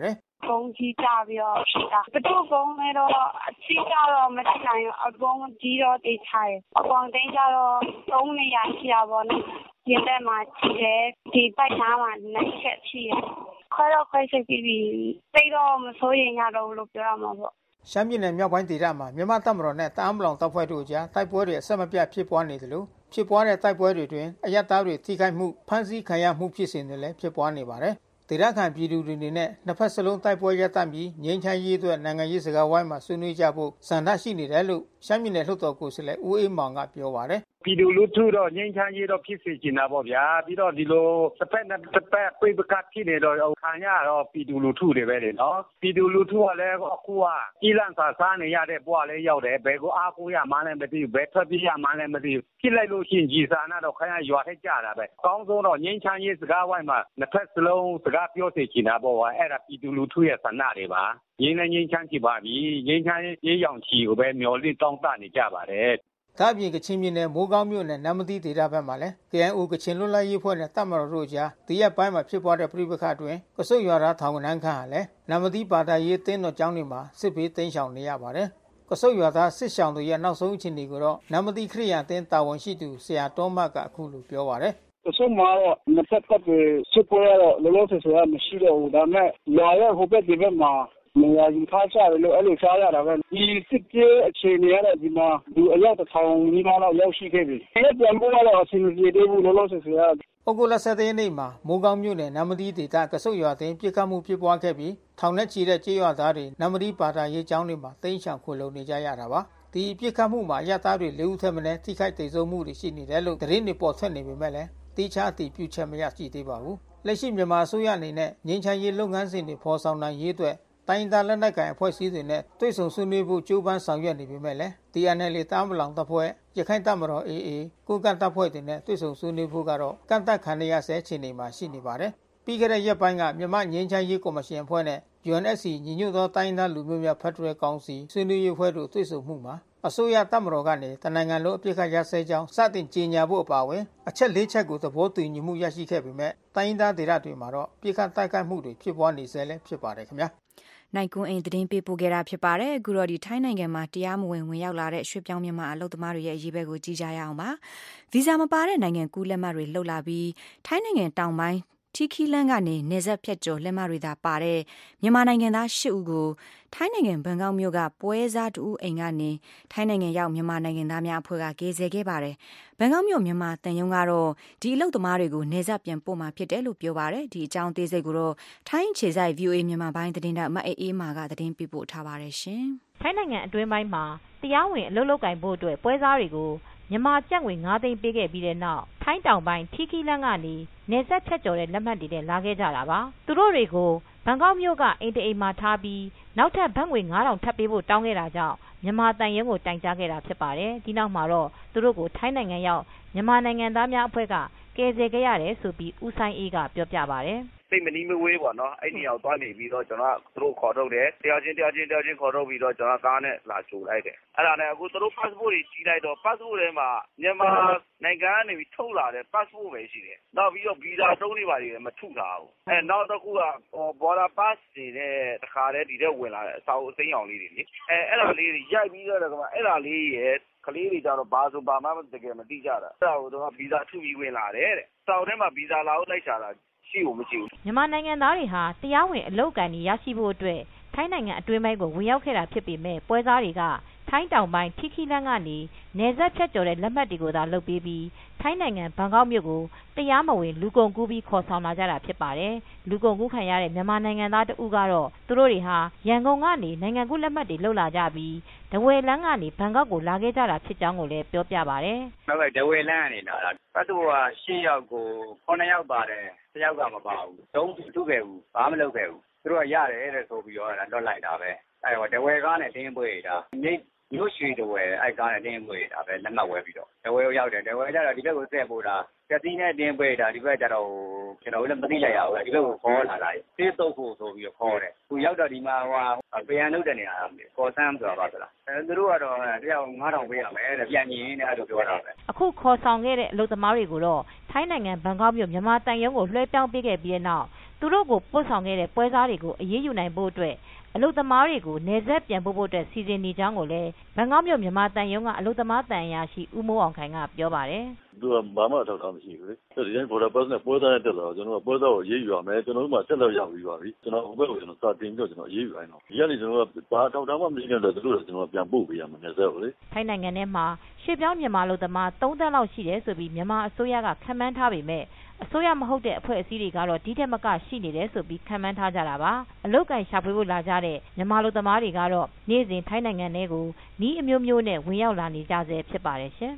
公鸡炸比较皮的，不做工那个鸡炸了没吃难，公鸡了得菜，光等下了公的也吃啊不呢，现在嘛吃的地白啥嘛能吃起，快乐快乐比比，这个我们所有人都不要嘛不。 ရှမ်းပြည်နယ်မြောက်ပိုင်းဒေသမှာမြန်မာတပ်မတော်နဲ့တအာင်းပလောင်တပ်ဖွဲ့တို့ကြားတိုက်ပွဲတွေအဆက်မပြတ်ဖြစ်ပွားနေသလိုဖြစ်ပွားတဲ့တိုက်ပွဲတွေတွင်အယက်သားတွေထိခိုက်မှုဖမ်းဆီးခံရမှုဖြစ်စဉ်တွေလည်းဖြစ်ပွားနေပါတယ်။ဒေသခံပြည်သူတွေနဲ့နှစ်ဖက်စလုံးတိုက်ပွဲရပ်တန့်ပြီးငြိမ်းချမ်းရေးအတွက်နိုင်ငံရေးစကားဝိုင်းမှာဆွေးနွေးကြဖို့ဆန္ဒရှိနေတယ်လို့ရှမ်းပြည်နယ်လွှတ်တော်ကိုယ်စားလှယ်ဦးအေးမောင်ကပြောပါတယ်။ပြည်သူလူထုတော့ငြိမ်းချမ်းရေးတော့ဖြစ်စေချင်တာပေါ့ဗျာပြီးတော့ဒီလိုတစ်ဖက်နဲ့တစ်ဖက်ပြိပကဖြစ်နေတော့ခံရတော့ပြည်သူလူထုတွေပဲလေနော်ပြည်သူလူထုကလည်းအခုကကြီးလန့်စာစားနေရတဲ့ဘဝလေးရောက်တယ်ဘယ်ကိုအားကိုးရမှန်းလည်းမသိဘူးဘယ်ထွက်ပြေးရမှန်းလည်းမသိဘူးဖြစ်လိုက်လို့ရှိရင်ကြီးစားနာတော့ခရရွာထက်ကြတာပဲကောင်းဆုံးတော့ငြိမ်းချမ်းရေးစကားဝိုင်းမှာနှစ်ဖက်စလုံးစကားပြောစေချင်တာပေါ့အဲ့ဒါပြည်သူလူထုရဲ့ဆန္ဒတွေပါငြိမ်းချမ်းကြပါပြီငြိမ်းချမ်းရေးရောင်ချီကိုပဲမျှော်လင့်တောင်းတနေကြပါတယ်ဒါ့အပြင်ကချင်ပြည်နယ်မိုးကောင်းမြို့နယ်နမ်မတီဒေသဘက်မှာလည်း KNO ကချင်လွတ်လပ်ရေးဖွဲ့နဲ့တပ်မတော်တို့ကြားတရက်ပိုင်းမှာဖြစ်ပွားတဲ့ပြိပခတ်တွင်ကဆုတ်ရွာသားထောင်ကနန်းခန့်ဟာလည်းနမ်မတီဘာသာရေးတင်းတော်ကျောင်းတွေမှာစစ်ဘေးတိမ်းရှောင်နေရပါတယ်။ကဆုတ်ရွာသားစစ်ရှောင်တွေရဲ့နောက်ဆုံးအခြေအနေကိုတော့နမ်မတီခရိယာတင်းတာဝန်ရှိသူဆရာတော်မတ်ကအခုလိုပြောပါတယ်။ကဆုတ်မှာတော့နှစ်ဖက်တပ်တွေစစ်ပွဲရတော့လောလောဆယ်ဆိုတာမရှိတော့ဘူးဒါမဲ့ရွာရဲ့ဟိုဘက်ဒီဘက်မှာနေရာယူထားကြတယ်လို့အဲ့လိုကြားရတာပဲဒီစစ်ပြေးအခြေအနေရတဲ့ဒီမှာဒီအရောက်တစ်ထောင်နီးပါးလောက်ရောက်ရှိခဲ့ပြီအဲ့ပြန်ဖို့တော့အစီအစဉ်တွေဘူးလောလောဆယ်ဆိုရဩဂုတ်လ17ရက်နေ့မှာမိုးကောင်းမြို့နယ်နမ်မတီဒေသကဆုတ်ရွာတင်ပြစ်ခတ်မှုဖြစ်ပွားခဲ့ပြီးထောင်နဲ့ချီတဲ့ကြေးရွာသားတွေနမ်မတီဘာသာရေးကျောင်းတွေမှာတိမ်းရှောင်ခိုလုံနေကြရတာပါဒီပြစ်ခတ်မှုမှာရသားတွေ၄ဦးထက်မနည်းထိခိုက်ဒေဆုံးမှုတွေရှိနေတယ်လို့သတင်းတွေပေါ်ထွက်နေပေမဲ့လည်းတိကျအတည်ပြုချက်မရရှိသေးပါဘူးလက်ရှိမြန်မာအစိုးရအနေနဲ့ငြိမ်းချမ်းရေးလုပ်ငန်းစဉ်တွေဖော်ဆောင်နိုင်ရေးအတွက်တိုင်းဒေသလက်နက်ကိုင်အဖွဲ့အစည်းတွေနဲ့တွေ့ဆုံဆွေးနွေးဖို့ကြိုးပမ်းဆောင်ရွက်နေပေမဲ့လည်း TNL တအာင်းပလောင်တပ်ဖွဲ့ရခိုင်တပ်မတော် AA ကိုကန့်တပ်ဖွဲ့တွေနဲ့တွေ့ဆုံဆွေးနွေးဖို့ကတော့ကန့်သက်ခံရဆဲအခြေအနေမှာရှိနေပါတယ်။ပြီးခဲ့တဲ့ရက်ပိုင်းကမြန်မာငြိမ်းချမ်းရေးကော်မရှင်အဖွဲ့နဲ့ UNSC ညီညွတ်သောတိုင်းဒေသလူမျိုးများဖက်ဒရယ်ကောင်စီဆွေးနွေးရေးအဖွဲ့တို့တွေ့ဆုံမှုမှာအစိုးရတပ်မတော်ကနေတနိုင်ငံလုံးအပြစ်ခတ်ရစဲကြောင်းစတင်ကြေညာဖို့အပါအဝင်အချက်၄ချက်ကိုသဘောတူညီမှုရရှိခဲ့ပေမဲ့တိုင်းဒေသဒေသတွေမှာတော့ပြစ်ခတ်တိုက်ခိုက်မှုတွေဖြစ်ပွားနေဆဲလည်းဖြစ်ပါတယ်ခင်ဗျာနိုင်ကွန်းအိမ်သတင်းပေးပို့ခဲ့တာဖြစ်ပါတယ်အခုတော့ဒီထိုင်းနိုင်ငံမှာတရားမဝင်ဝင်ရောက်လာတဲ့ရွှေပြောင်းမြန်မာအလုပ်သမားတွေရဲ့အရေးပဲကိုကြည့်ကြရအောင်ပါဗီဇာမပါတဲ့နိုင်ငံကူးလက်မှတ်တွေလှုပ်လာပြီးထိုင်းနိုင်ငံတောင်ပိုင်းထီခီလန်းကနေနေဆက်ဖြတ်ကျော်လက်မှတ်တွေသာပါတဲ့မြန်မာနိုင်ငံသား၈ဦးကိုထိုင်းနိုင်ငံဘန်ကောက်မြို့ကပွဲစားတူအိမ်ကနေထိုင်းနိုင်ငံရောက်မြန်မာနိုင်ငံသားများအဖွဲ့ကကယ်ဆယ်ခဲ့ပါတယ်ဘန်ကောက်မြို့မြန်မာတန်ယုံကတော့ဒီအလုပ်သမားတွေကိုနေဆက်ပြန်ပို့မှာဖြစ်တယ်လို့ပြောပါတယ်ဒီအကြောင်းသေးစိတ်ကိုတော့ထိုင်းခြေဆိုင် VOA မြန်မာပိုင်းသတင်းတောက်မအေးမာကသတင်းပေးပို့ထားပါတယ်ရှင်ထိုင်းနိုင်ငံအတွင်းပိုင်းမှာတရားဝင်အလုပ်လုပ်ကင်ဖို့အတွက်ပွဲစားတွေကိုမြန်မာကျပ်ငွေ9သိန်းပေးခဲ့ပြီးတဲ့နောက်ထိုင်းတောင်ပိုင်းထီခီလန်းကနေနေဆက်ဖြတ်ကျော်တဲ့လက်မှတ်တွေနဲ့လာခဲ့ကြတာပါသူတို့တွေကိုဘန်ကောက်မြို့ကအိမ်တအိမ်မှာထားပြီးနောက်ထပ်ဘတ်ငွေ9000ထပ်ပေးဖို့တောင်းခဲ့တာကြောင့်မြန်မာတန်ရုံးကိုတိုင်ကြားခဲ့တာဖြစ်ပါတယ်ဒီနောက်မှာတော့သူတို့ကိုထိုင်းနိုင်ငံရောက်မြန်မာနိုင်ငံသားများအဖွဲ့ကကယ်ဆယ်ခဲ့ရတယ်ဆိုပြီးဦးဆိုင်အေးကပြောပြပါတယ်စိတ်မနီးမဝေးပေါ့နော်အဲ့ဒီအောင်သွားနေပြီးတော့ကျွန်တော်ကသူတို့ခေါ်ထုတ်တယ်တယောက်ချင်းခေါ်ထုတ်ပြီးတော့ကျွန်တော်ကားနဲ့လာချိုလိုက်တယ်အဲ့ဒါနဲ့အခုသူတို့ passport တွေကြီးလိုက်တော့ passport ထဲမှာမြန်မာနိုင်ငံကနေပြီးထုတ်လာတဲ့ passport ပဲရှိတယ်နောက်ပြီးတော့ visa တုံးတွေပါတွေမထုထားဘူးနောက်တစ်ခုက border pass တွေနဲ့တခါတည်းဒီတဲ့ဝင်လာတဲ့အစာအုပ်အသိအောင်လေးတွေလေအဲ့ဒါလေးတွေရိုက်ပြီးတော့အဲ့ဒါလေးရဲ့ကလေးတွေကြတော့ဘာဆိုဘာမှတကယ်မသိကြတာအဲ့ဒါကိုတော့ဗီဇာထုပြီးဝင်လာတယ်တဲ့စာအုပ်ထဲမှာဗီဇာလာအောင်လိုက်ရှာတာမြန်မာနိုင်ငံသားတွေဟာတရားဝင်အလုပ်ကိုင်ရရှိဖို့အတွက်ထိုင်းနိုင်ငံအတွင်းပိုင်းကိုဝင်ရောက်ခဲ့တာဖြစ်ပေမဲ့ပွဲစားတွေကထိုင်းတောင်ပိုင်းထီခီလန်းကနေနယ်စပ်ဖြတ်ကျော်တဲ့လက်မှတ်တွေကိုသာလုပ်ပေးပြီးထိုင်းနိုင်ငံဘန်ကောက်မြို့ကိုတရားမဝင်လူကုန်ကူးပြီးခေါ်ဆောင်လာကြတာဖြစ်ပါတယ်လူကုန်ကူးခံရတဲ့မြန်မာနိုင်ငံသားတဦးကတော့သူတို့တွေဟာရန်ကုန်ကနေနိုင်ငံကူးလက်မှတ်တွေလုပ်လာကြပြီးဒဝယ်လန်းကနေဘန်ကောက်ကိုလာခဲ့ကြတာဖြစ်ကြောင်းကိုလည်းပြောပြပါတယ်ဟုတ်ကဲ့ဒဝယ်လန်းကနေလာတာပတ်သူက10ယောက်ကို9ယောက်ပါတယ်တယောက်ကမပါဘူးတုံးထုခဲ့ဘူးဘာမှမလုပ်ခဲ့ဘူးသူတို့ကရတယ်တဲ့ဆိုပြီးတော့လွတ်လိုက်တာပဲအဲ့တော့ဒဝယ်ကားနဲ့တင်းပွေတာမြို့ရွှေတဝယ်အဲ့ကားနဲ့တင်းပွေတာပဲလက်မှတ်ဝဲပြီးတော့ဒဝယ်ကိုရောက်တယ်ဒဝယ်ကျတော့ဒီဘက်ကိုဆက်ပို့တာကတိနဲ့တင်းပွေတာဒီဘက်ကျတော့ကျွန်တော်လည်းမသိလိုက်ရဘူးဒီဘက်ကိုခေါ်လာတာတေးတုပ်ဖို့ဆိုပြီးတော့ခေါ်တယ်သူရောက်တော့ဒီမှာပြန်လုပ်တဲ့နေရာကော်ဆန်းဆိုတာပါဆိုလားသူတို့ကတော့တယောက်9000ပေးရမယ်တဲ့ပြန်ညင်းတဲ့အဲ့လိုပြောတာပဲအခုခေါ်ဆောင်ခဲ့တဲ့အလုပ်သမားတွေကိုတော့ထိုင်းနိုင်ငံဘန်ကောက်မြို့မြန်မာတန်ရုံးကိုလွှဲပြောင်းပေးခဲ့ပြီးတဲ့နောက်သူသူတို့ကိုပို့ဆောင်ခဲ့တဲ့ပွဲစားတွေကိုအရေးယူနိုင်ဖို့အတွက်အလုပ်သမားတွေကိုနယ်စပ်ပြန်ပို့ဖို့အတွက်စီစဉ်နေကြောင်းကိုလည်းဘန်ကောက်မြို့မြန်မာတန်ရုံးကအလုပ်သမားတန်ရာရှိဦးမိုးအောင်ခိုင်ကပြောပါတယ်သူကဘာမှထောက်ထားမရှိဘူးလေဒီတိုင်းပေါ်တာပတ်နဲ့ပွဲသားနဲ့တက်လာတော့ကျွန်တော်ကပွဲသားကိုရေးယူရမယ်ကျွန်တော်တို့မှတက်တော့ရောက်ပြီးပါပြီကျွန်တော်ဟိုဘက်ကိုကျွန်တော်စာတင်ပြီးတော့ကျွန်တော်ရေးယူလိုက်တော့ဒီကနေကျွန်တော်ကဘာထောက်ထားမှမရှိတဲ့တို့လည်းကျွန်တော်ပြန်ပို့ပေးရမှာနယ်စပ်ကိုလေထိုင်းနိုင်ငံထဲမှာရွှေ့ပြောင်းမြန်မာလူသမား3 သန်းလောက်ရှိတယ်ဆိုပြီးမြန်မာအစိုးရကခန့်မှန်းထားပေမဲ့အစိုးရမဟုတ်တဲ့အဖွဲ့အစည်းတွေကတော့ဒီထက်မကရှိနေတယ်ဆိုပြီးခန့်မှန်းထားကြတာပါအလုတ်ကန်ရှာဖွေဖို့လာကြတဲ့မြန်မာလူသမားတွေကတော့နေ့စဉ်ထိုင်းနိုင်ငံထဲကိုနီးအမျိုးမျိုးနဲ့ဝင်ရောက်လာနေကြဆဲဖြစ်ပါတယ်ရှင်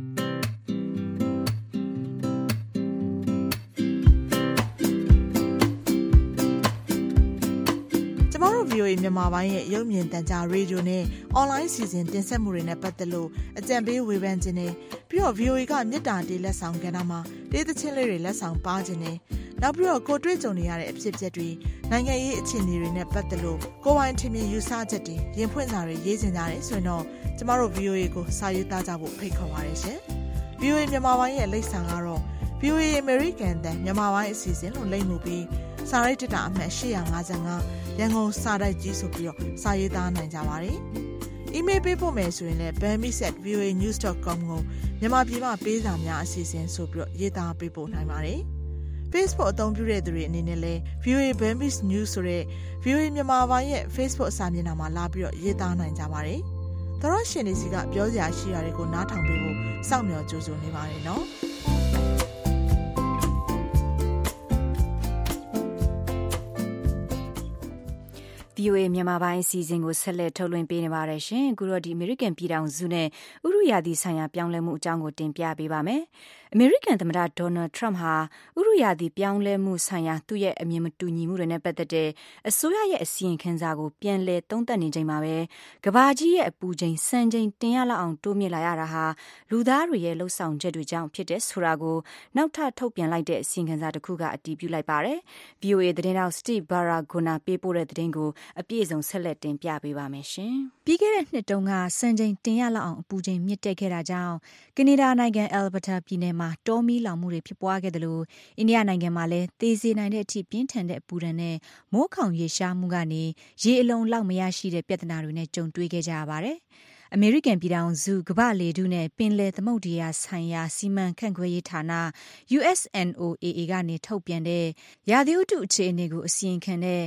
ကျမတို့ VOA မြန်မာပိုင်းရဲ့ရုပ်မြင်သံကြားရေဒီယိုနဲ့အွန်လိုင်းစီစဉ်တင်ဆက်မှုတွေနဲ့ပတ်သက်လို့အကြံပေးဝေဖန်ခြင်းနဲ့ပြီးတော့ VOA ကမြစ်တာတေးလက်ဆောင်ကဏ္ဍမှာတေးသချင်းလေးတွေလက်ဆောင်ပါခြင်းနဲ့နောက်ပြီးတော့ကိုတွေ့ကြုံနေရတဲ့အဖြစ်အပျက်တွေနိုင်ငံရေးအခြေအနေတွေနဲ့ပတ်သက်လို့ကိုယ်ပိုင်ထင်မြင်ယူဆချက်တွေရင်ဖွင့်စာတွေရေးစင်ကြတယ်ဆိုရင်တော့ကျမတို့ VOA ကိုစာရေးသားကြဖို့ဖိတ်ခေါ်ပါတယ်ရှင်။ VOA မြန်မာပိုင်းရဲ့လိပ်စာကတော့ VOA American တန်မြန်မာပိုင်းအစီအစဉ်လို့လိပ်မှုပြီးစာရိုက်တက်တာအမှတ်855ရန်ကုန်စာတိုက်ကြီးဆိုပြီးတော့စာရေးသားနိုင်ကြပါတယ်။ email ပေးဖို့မယ်ဆိုရင်လည်း bambi@voanews.com ကိုမြန်မာပြည်မှာပေးစာများအစီအစဉ်ဆိုပြီးတော့ရေးသားပေးပို့နိုင်ပါတယ်။ Facebook အသုံးပြုတဲ့သူတွေအနေနဲ့လည်း VOA Bambi News ဆိုတဲ့ VOA မြန်မာပိုင်းရဲ့ Facebook စာမျက်နှာမှာလာပြီးတော့ရေးသားနိုင်ကြပါတယ်။သောရရှင်တွေစီကပြောစရာရှိတာတွေကိုနားထောင်ပေးဖို့စောင့်မျှော်ကြိုးစားနေပါတယ်နော်။ VOA မြန်မာပိုင်းအစီအစဉ်ကိုဆက်လက်ထုတ်လွှင့်ပေးနေပါတယ်ရှင်။အခုတော့ဒီ American ပြည်ထောင်စုနဲ့ဥရုရာသီဆိုင်ရာပြောင်းလဲမှုအကြောင်းကိုတင်ပြပေးပါမယ်။ American သမ္မတ Donald Trump ဟာဥရုရာသီပြောင်းလဲမှုဆိုင်ရာသူ့ရဲ့အမြင်မတူညီမှုတွေနဲ့ပတ်သက်တဲ့အစိုးရရဲ့အစီရင်ခံစာကိုပြန်လည်သုံးသပ်နေချိန်မှာပဲကမ္ဘာကြီးရဲ့အပူချိန်စံချိန်တင်ရလောက်အောင်တိုးမြင့်လာရတာဟာလူသားတွေရဲ့လှုပ်ဆောင်ချက်တွေကြောင့်ဖြစ်တဲ့ဆိုတာကိုနောက်ထပ်ထုတ်ပြန်လိုက်တဲ့အစီရင်ခံစာတစ်ခုကအတည်ပြုလိုက်ပါတယ်။ VOA သတင်းတောက် Steve Baragona ပေးပို့တဲ့သတင်းကိုအပြည့်အစုံဆက်လက်တင်ပြပေးပါမယ်ရှင်။ပြီးခဲ့တဲ့နှစ်တုန်းကစံချိန်တင်ရလောက်အောင်အပူချိန်မြင့်တက်ခဲ့တာကြောင့်ကနေဒါနိုင်ငံ Alberta ပြည်နယ်မှာတောမီးလောင်မှုတွေဖြစ်ပွားခဲ့တယ်လို့အိန္ဒိယနိုင်ငံမှာလည်းသေစေနိုင်တဲ့အထိပြင်းထန်တဲ့အပူဒဏ်နဲ့မိုးခေါင်ရေရှားမှုကနေရေအလုံးလောက်မရရှိတဲ့ပြဿနာတွေနဲ့ကြုံတွေ့ခဲ့ကြရပါတယ်။ အမေရိကန်ပြည်ထောင်စုကမ္ဘာလေထုနဲ့ပင်လယ်သမုဒ္ဒရာဆိုင်ရာစီမံခန့်ခွဲရေးဌာန USNOAA ကနေထုတ်ပြန်တဲ့ရာသီဥတုအခြေအနေကိုအစီရင်ခံတဲ့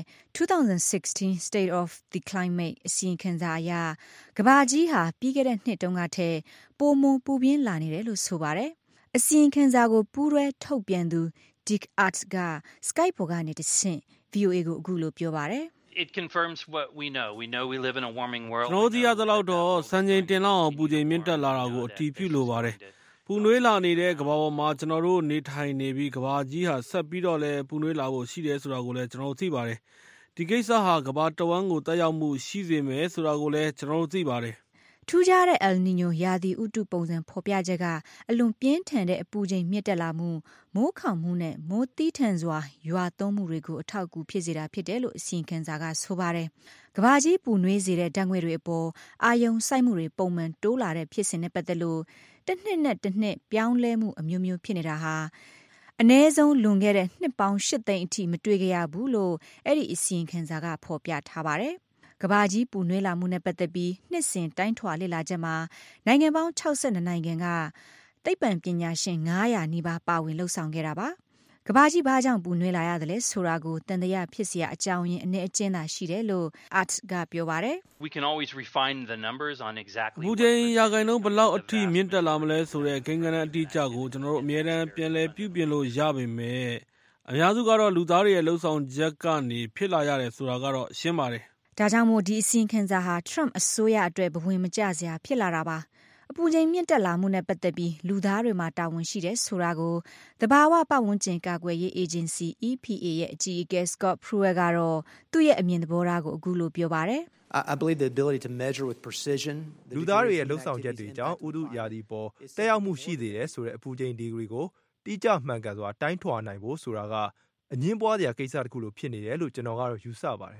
2016 State of the Climate အစီရင်ခံစာအရကမ္ဘာကြီးဟာပြီးခဲ့တဲ့နှစ်တုန်းကထက်ပိုမိုပူပြင်းလာနေတယ်လို့ဆိုပါတယ်။အစီရင်ခံစာကိုပူးတွဲထုတ်ပြန်သူ Dick Arts က Skype ပေါ်ကနေတဆင့် VOA ကိုအခုလိုပြောပါတယ်။ It confirms what we know. We know we live in a warming world. ကျွန်တော်သိရသလောက်တော့စံချိန်တင်လောက်အောင်ပူချိန်မြင့်တက်လာတာကိုအတည်ပြုလိုပါတယ်။ပူနွေးလာနေတဲ့ကမ္ဘာပေါ်မှာကျွန်တော်တို့နေထိုင်နေပြီးကမ္ဘာကြီးဟာဆက်ပြီးတော့လည်းပူနွေးလာဖို့ရှိတယ်ဆိုတာကိုလည်းကျွန်တော်သိပါတယ်။ဒီကိစ္စဟာကမ္ဘာတဝန်းကိုတက်ရောက်မှုရှိစေမယ်ဆိုတာကိုလည်းကျွန်တော်သိပါတယ်။ထူးခြားတဲ့ El Niño ရာသီဥတုပုံစံဖော်ပြချက်ကအလွန်ပြင်းထန်တဲ့အပူချိန်မြင့်တက်လာမှုမိုးခေါင်မှုနဲ့မိုးသီးထန်စွာရွာသွန်းမှုတွေကိုအထောက်အကူဖြစ်စေတာဖြစ်တယ်လို့အစီရင်ခံစာကဆိုပါတယ်။ကမ္ဘာကြီးပူနွေးစေတဲ့ဓာတ်ငွေ့တွေအပေါ်အာရုံစိုက်မှုတွေပုံမှန်တိုးလာတဲ့ဖြစ်စဉ်နဲ့ပတ်သက်လို့တစ်နှစ်နဲ့တစ်နှစ်ပြောင်းလဲမှုအမျိုးမျိုးဖြစ်နေတာဟာအနည်းဆုံးလွန်ခဲ့တဲ့နှစ်ပေါင်း8သိန်းအထိမတွေ့ခဲ့ရဘူးလို့အဲ့ဒီအစီရင်ခံစာကဖော်ပြထားပါတယ်။ကမ္ဘာကြီးပူနွေးလာမှုနဲ့ပတ်သက်ပြီးနှစ်စဉ်တိုင်းထွာလေ့လာချက်မှာနိုင်ငံပေါင်း62နိုင်ငံကသိပ္ပံပညာရှင်900နီးပါးပါဝင်လှုပ်ဆောင်ခဲ့တာပါ။ကမ္ဘာကြီးဘာကြောင့်ပူနွေးလာရသလဲဆိုတာကိုတန်တရားဖြစ်စရာအကြောင်းရင်းအနည်းအကျဉ်းသာရှိတယ်လို့ Art ကပြောပါတယ်။ We can always refine the numbers on exactly ပူချိန်ရာခိုင်နှုန်းဘယ်လောက်အထိမြင့်တက်လာမလဲဆိုတဲ့ကိန်းဂဏန်းအတိအကျကိုကျွန်တော်တို့အမြဲတမ်းပြန်လည်ပြုပြင်လို့ရပေမဲ့အများစုကတော့လူသားတွေရဲ့လှုပ်ဆောင်ချက်ကနေဖြစ်လာရတယ်ဆိုတာကတော့ရှင်းပါတယ်ဒါကြောင့်မို့ဒီအစီရင်ခံစာဟာ Trump အစိုးရအတွက်ဘဝင်မကျစရာဖြစ်လာတာပါအပူချိန်မြင့်တက်လာမှုနဲ့ပတ်သက်ပြီးလူသားတွေမှာတာဝန်ရှိတယ်ဆိုတာကိုသဘာဝပတ်ဝန်းကျင်ကာကွယ်ရေးအေဂျင်စီ EPA ရဲ့အကြီးအကဲ Scott Pruitt ကတော့သူ့ရဲ့အမြင်သဘောထားကိုအခုလိုပြောပါတယ် I believe the ability to measure with precision လူသားတွေရဲ့လှုပ်ဆောင်ချက်တွေကြောင့်ဥတုရာသီပေါ်တက်ရောက်မှုရှိသေးတယ်ဆိုတဲ့အပူချိန်ဒီဂရီကိုတိကျမှန်ကန်စွာတိုင်းထွာနိုင်ဖို့ဆိုတာကအငင်းပွားစရာကိစ္စတစ်ခုလိုဖြစ်နေတယ်လို့ကျွန်တော်ကတော့ယူဆပါတယ်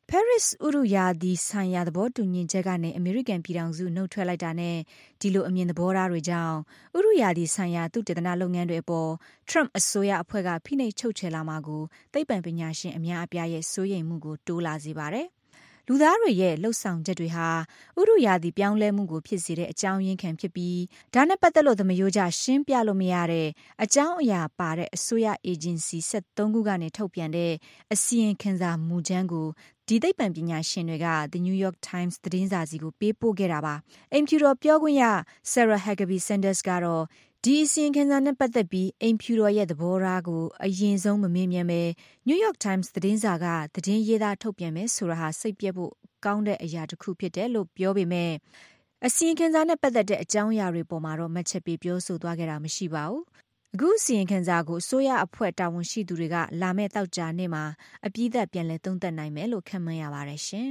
Paris ဥရုယာဒီဆိုင်ရာသဘောတူညီချက်ကနေအမေရိကန်ပြည်ထောင်စုနှုတ်ထွက်လိုက်တာနဲ့ဒီလိုအမြင်သဘောထားတွေကြောင့်ဥရုယာဒီဆိုင်ရာသုတေသနလုပ်ငန်းတွေအပေါ် Trump အစိုးရအဖွဲ့ကဖိနှိပ်ချုပ်ချယ်လာမှာကိုသိပ္ပံပညာရှင်အများအပြားရဲ့စိုးရိမ်မှုကိုတိုးလာစေပါတယ်လူသားတွေရဲ့လှုပ်ဆောင်ချက်တွေဟာဥရုယာဒီပြောင်းလဲမှုကိုဖြစ်စေတဲ့အကြောင်းရင်းခံဖြစ်ပြီးဒါနဲ့ပတ်သက်လို့သမယိုးကြရှင်းပြလို့မရတဲ့အကြောင်းအရာပါတဲ့အစိုးရအေဂျင်စီ73ခုကနေထုတ်ပြန်တဲ့အစီရင်ခံစာမူကြမ်းကိုဒီသိပ္ပံပညာရှင်တွေက The New York Times သတင်းစာစီကိုပေးပို့ခဲ့တာပါအိမ်ဖြူတော်ပြောခွင့်ရ Sarah Huckabee Sanders ကတော့ဒီအစီရင်ခံစာနဲ့ပတ်သက်ပြီးအိမ်ဖြူတော်ရဲ့သဘောထားကိုအရင်ဆုံးမမေးမြန်းပဲ New York Times သတင်းစာကသတင်းရေးသားထုတ်ပြန်မယ်ဆိုတာဟာစိတ်ပြက်ဖို့ကောင်းတဲ့အရာတစ်ခုဖြစ်တယ်လို့ပြောပေမဲ့အစီရင်ခံစာနဲ့ပတ်သက်တဲ့အကြောင်းအရာတွေပေါ်မှာတော့မှတ်ချက်ပေးပြောဆိုသွားခဲ့တာမရှိပါဘူးအခုအစီရင်ခံစာကိုအစိုးရအဖွဲ့တာဝန်ရှိသူတွေကလာမယ့်တောက်ကြနေ့မှာအပြည့်အစုံပြန်လည်သုံးသပ်နိုင်မယ်လို့ခန့်မှန်းရပါတယ်ရှင်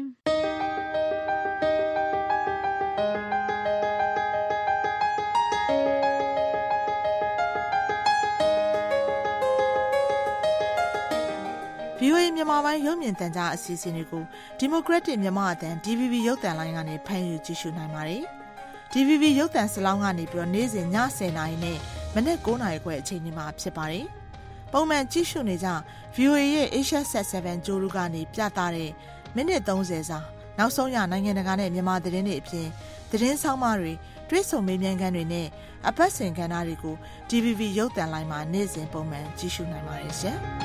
VOA မြန်မာပိုင်းရုပ်မြင်သံကြားအစီအစဉ်တွေကို Democratic မြန်မာအသံ DVB ရုပ်သံလိုင်းကနေဖမ်းယူကြည့်ရှုနိုင်ပါတယ်။ DVB ရုပ်သံစလောင်းကနေပြီးတော့နေ့စဉ်ည10:00နာရီနဲ့မနက်9:00နာရီခွဲအချိန်တွေမှာဖြစ်ပါတယ်။ပုံမှန်ကြည့်ရှုနေကြ VOA ရဲ့ Asia Set 7ကြိုးလူကနေပြသတဲ့မိနစ်30စာနောက်ဆုံးရနိုင်ငံတကာနဲ့မြန်မာသတင်းတွေအပြင်သတင်းဆောင်မတွေတွဲဆုံမေးမြန်းခန်းတွေနဲ့အပတ်စဉ်ကဏ္ဍတွေကို DVB ရုပ်သံလိုင်းမှာနေ့စဉ်ပုံမှန်ကြည့်ရှုနိုင်ပါတယ်ရှင်။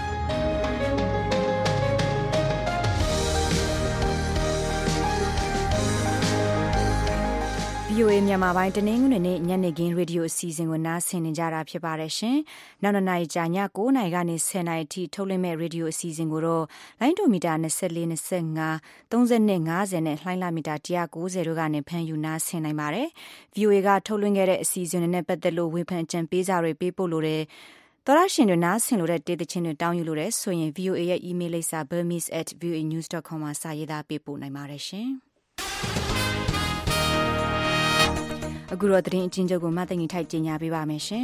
VOA မြန်မာပိုင်းတနင်္ဂနွေနေ့ညနေခင်းရေဒီယိုအစီအစဉ်ကိုနားဆင်နေကြတာဖြစ်ပါတယ်ရှင်။နောက်နေ့ကြာည9:00နာရီကနေ10:00နာရီထိထုတ်လွှင့်မဲ့ရေဒီယိုအစီအစဉ်ကိုတော့လိုင်းဒိုမီတာ24 25 32 50နဲ့လှိုင်းလာမီတာ190တို့ကနေဖမ်းယူနားဆင်နိုင်ပါတယ်။ VOA ကထုတ်လွှင့်ခဲ့တဲ့အစီအစဉ်တွေနဲ့ပတ်သက်လို့ဝေဖန်ကြံပေးစာတွေပေးပို့လို့တဲ့သောရရှင်တွေနားဆင်လို့တဲ့တေးသချင်းတွေတောင်းယူလို့တဲ့ဆိုရင် VOA ရဲ့ email လိပ်စာ burmese@voanews.com မှာစာရေးသားပေးပို့နိုင်ပါတယ်ရှင်။အခုတော့သတင်းအချင်းချုပ်ကိုမသိင္ဂီထိုက်ကြေညာပေးပါမယ်ရှင်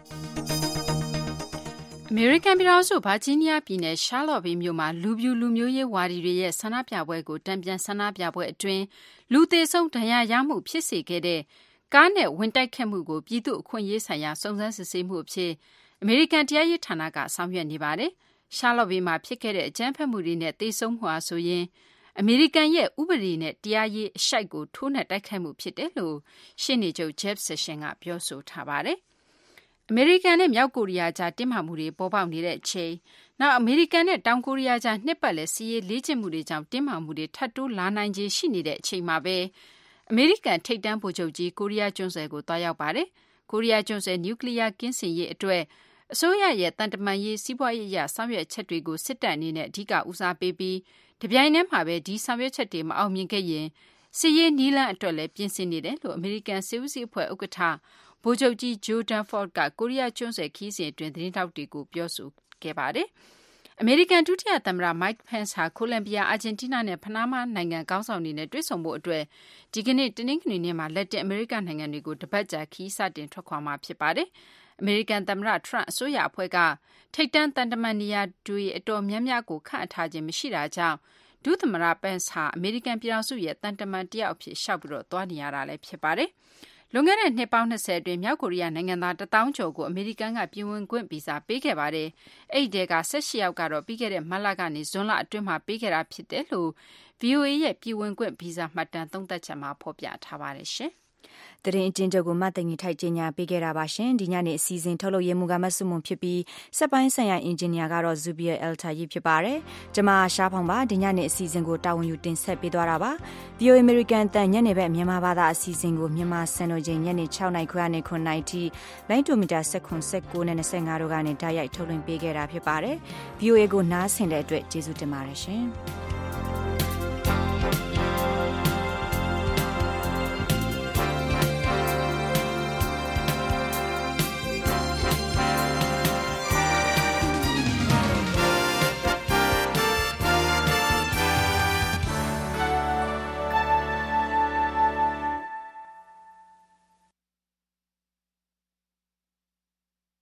။အမေရိကန်ပြည်ထောင်စုဗာဂျီးနီးယားပြည်နယ်ရှားလော့ဗေးမြို့မှာလူပြူလူမျိုးရေးဝါဒီတွေရဲ့ဆန္ဒပြပွဲကိုတံပြန်ဆန္ဒပြပွဲအတွင်းလူသေဆုံးဒဏ်ရာရမှုဖြစ်စေခဲ့တဲ့ကားနဲ့ဝင်တိုက်ခဲ့မှုကိုပြည်သူ့အခွင့်အရေးဆိုင်ရာစုံစမ်းစစ်ဆေးမှုအဖြစ်အမေရိကန်တရားရေးဌာနကဆောင်ရွက်နေပါတယ်။ရှားလော့ဗေးမှာဖြစ်ခဲ့တဲ့အကြမ်းဖက်မှုတွေနဲ့သေဆုံးမှုဟာဆိုရင်အမေရိကန်ရဲ့ဥပဒေနဲ့တရားရေးအရှိုက်ကိုထိုးနှက်တိုက်ခိုက်မှုဖြစ်တယ်လို့ရှေ့နေချုပ် Jeff Sessions ကပြောဆိုထားပါတယ်။အမေရိကန်နဲ့မြောက်ကိုရီးယားကြားတင်းမာမှုတွေပေါ်ပေါက်နေတဲ့အချိန်နောက်အမေရိကန်နဲ့တောင်ကိုရီးယားကြားနှစ်ပတ်လည်စီးရေးလေ့ကျင့်မှုတွေကြောင့်တင်းမာမှုတွေထပ်တိုးလာနိုင်ခြေရှိနေတဲ့အချိန်မှာပဲအမေရိကန်ထိပ်တန်းဗိုလ်ချုပ်ကြီးကိုရီးယားကျွန်းဆွယ်ကိုတွားရောက်ပါတယ်။ကိုရီးယားကျွန်းဆွယ်နျူကလ িয়ার ကင်းစင်ရေးအတွက်အစိုးရရဲ့တန်တမာရေးစီးပွားရေးအရဆောင်ရွက်ချက်တွေကိုစစ်တပ်အနေနဲ့အဓိကဦးစားပေးပြီးတပြိုင်တည်းမှာပဲဒီဆောင်ရွက်ချက်တွေမအောင်မြင်ခဲ့ရင်စစ်ရေးနီးလန်းအတွက်လည်းပြင်ဆင်နေတယ်လို့အမေရိကန်စစ်ဦးစီးအဖွဲ့ဥက္ကဋ္ဌဗိုလ်ချုပ်ကြီး Joe Dunford ကကိုရီးယားကျွန်းဆွယ်ခီးစဉ်အတွင်းသတင်းထောက်တွေကိုပြောဆိုခဲ့ပါတယ်။အမေရိကန်ဒုတိယသမ္မတ Mike Pence ဟာကိုလံဘီယာအာဂျင်တီးနားနဲ့ပနားမားနိုင်ငံခေါင်းဆောင်တွေနဲ့တွေ့ဆုံဖို့အတွက်ဒီကနေ့တနင်္ဂနွေနေ့မှာလက်တင်အမေရိကန်နိုင်ငံတွေကိုတပတ်ကြာခီးစတင်ထွက်ခွာမှာဖြစ်ပါတယ်။အမေရိကန်သမ္မတ Trump အစိုးရအဖွဲ့ကထိပ်တန်းတန်တမန်နေရာတွေအတော်များများကိုခန့်အပ်ထားခြင်းမရှိတာကြောင့်ဒုသမ္မတ Pence ဟာအမေရိကန်ပြည်ထောင်စုရဲ့တန်တမန်တယောက်အဖြစ်ရှောက်ပြီးတော့သွားနေရတာလည်းဖြစ်ပါတယ်။လွန်ခဲ့တဲ့နှစ်ပေါင်း20အတွင်းမြောက်ကိုရီးယားနိုင်ငံသား1000ကျော်ကိုအမေရိကန်ကပြည်ဝင်ခွင့်ဗီဇာပေးခဲ့ပါတယ်။အဲ့ဒီတဲက18ယောက်ကတော့ပြီးခဲ့တဲ့မတ်လကနေဇွန်လအတွင်းမှာပေးခဲ့တာဖြစ်တယ်လို့ VOA ရဲ့ပြည်ဝင်ခွင့်ဗီဇာမှတ်တမ်းသုံးသပ်ချက်မှာဖော်ပြထားပါတယ်ရှင်။သတင်းအကျဉ်းချုပ်ကိုမသိင္ဂီထိုက်ကြေညာပေးခဲ့တာပါရှင်ဒီညနေအစီအစဉ်ထုတ်လုပ်ရေးမူကမဆုမွန်ဖြစ်ပြီးစက်ပိုင်းဆိုင်ရာအင်ဂျင်နီယာကတော့ Zubia Altayi ဖြစ်ပါတယ်ကျွန်မရှားဖောင်ပါဒီညနေအစီအစဉ်ကိုတာဝန်ယူတင်ဆက်ပေးသွားတာပါ VOA American တန်ညနေဘက်မြန်မာဘာသာအစီအစဉ်ကိုမြန်မာစံတော်ချိန်ညနေ6:00နာရီခွဲကနေ9:00နာရီထိလိုင်းဒိုမီတာ19နဲ့25တို့ကနေဓာတ်ရိုက်ထုတ်လွှင့်ပေးခဲ့တာဖြစ်ပါတယ် VOA ကိုနားဆင်တဲ့အတွက်ကျေးဇူးတင်ပါတယ်ရှင်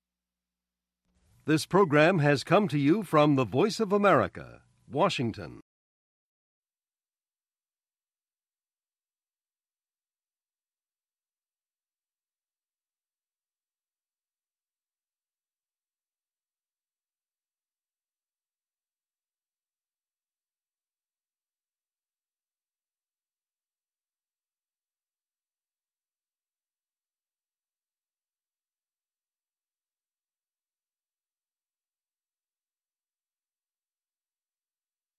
This program has come to you from the Voice of America, Washington.